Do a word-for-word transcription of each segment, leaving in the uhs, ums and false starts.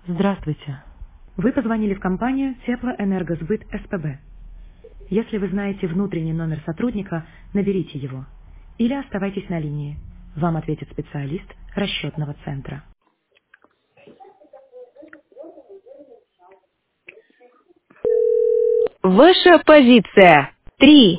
Здравствуйте. Вы позвонили в компанию Теплоэнергосбыт СПБ. Если вы знаете внутренний номер сотрудника, наберите его. Или оставайтесь на линии. Вам ответит специалист расчетного центра. Ваша позиция. Три.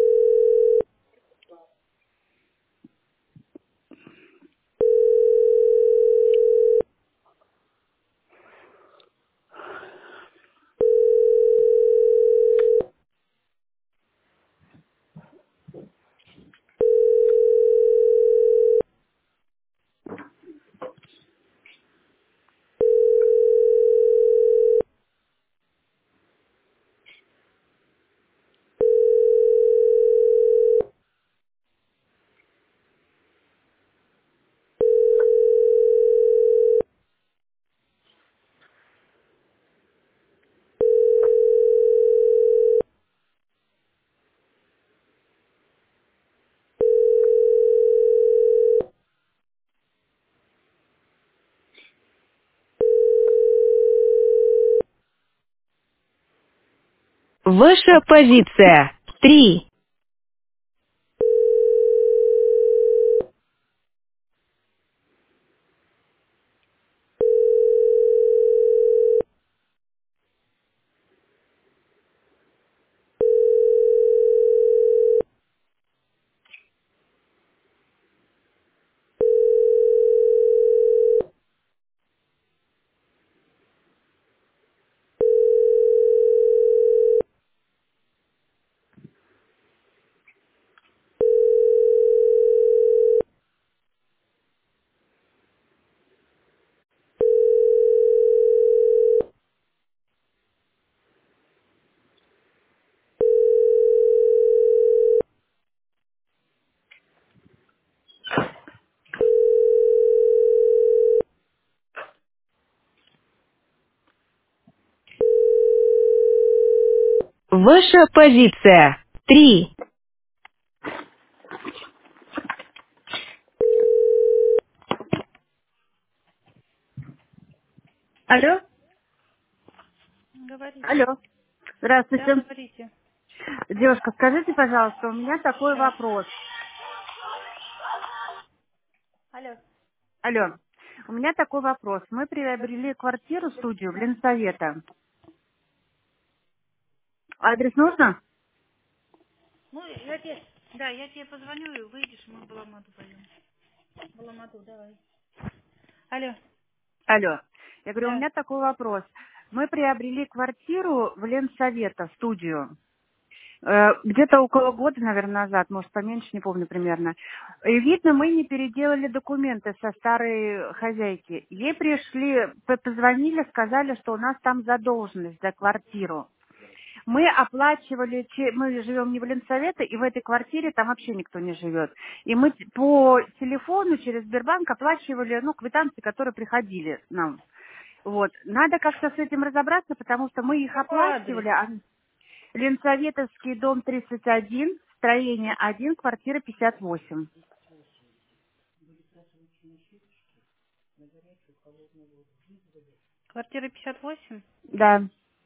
Ваша позиция. Три. Ваша позиция. Три. Алло? Говорите. Алло. Да, Здравствуйте. говорите. Девушка, скажите, пожалуйста, у меня такой Сейчас. вопрос. Алло. Алло. У меня такой вопрос. Мы приобрели квартиру, студию в Ленсовета. Адрес нужно? Ну, я тебе, да, я тебе позвоню и выйдешь, мы Баламату пойдем. Баламату, давай. Алло. Алло. Я говорю, у Да. меня такой вопрос. Мы приобрели квартиру в Ленсовета, студию. Э, Где-то около года, наверное, назад, может, поменьше, не помню примерно. И видно, мы не переделали документы со старой хозяйки. Ей пришли, п- позвонили, сказали, что у нас там задолженность за квартиру. Мы оплачивали, че- мы живем не в Ленсовете, и в этой квартире там вообще никто не живет. И мы т- по телефону через Сбербанк оплачивали, ну, квитанции, которые приходили нам. Вот. Надо как-то с этим разобраться, потому что мы их Какой адрес? оплачивали, а Ленсоветовский, дом тридцать один, строение один, квартира пятьдесят восемь. Квартира пятьдесят восемь. Да.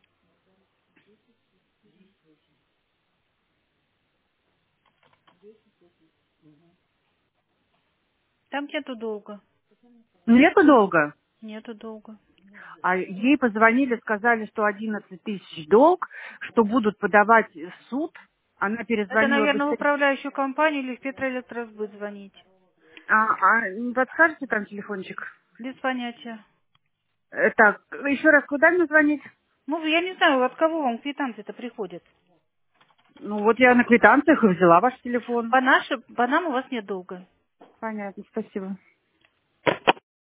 Там нету долга. Нету долго. Нету долга. А ей позвонили, сказали, что одиннадцать тысяч долг, что будут подавать в суд. Она Это, перезвонила наверное, в быстрее. управляющую компанию или в Петроэлектросбыт звонить. А, а не подскажете там телефончик? Без понятия. Э, Так, еще раз, куда мне звонить? Ну, я не знаю, от кого вам квитанции-то приходят. Ну вот я на квитанциях и взяла ваш телефон. По нашим, по нам у вас нет долга. Понятно, спасибо.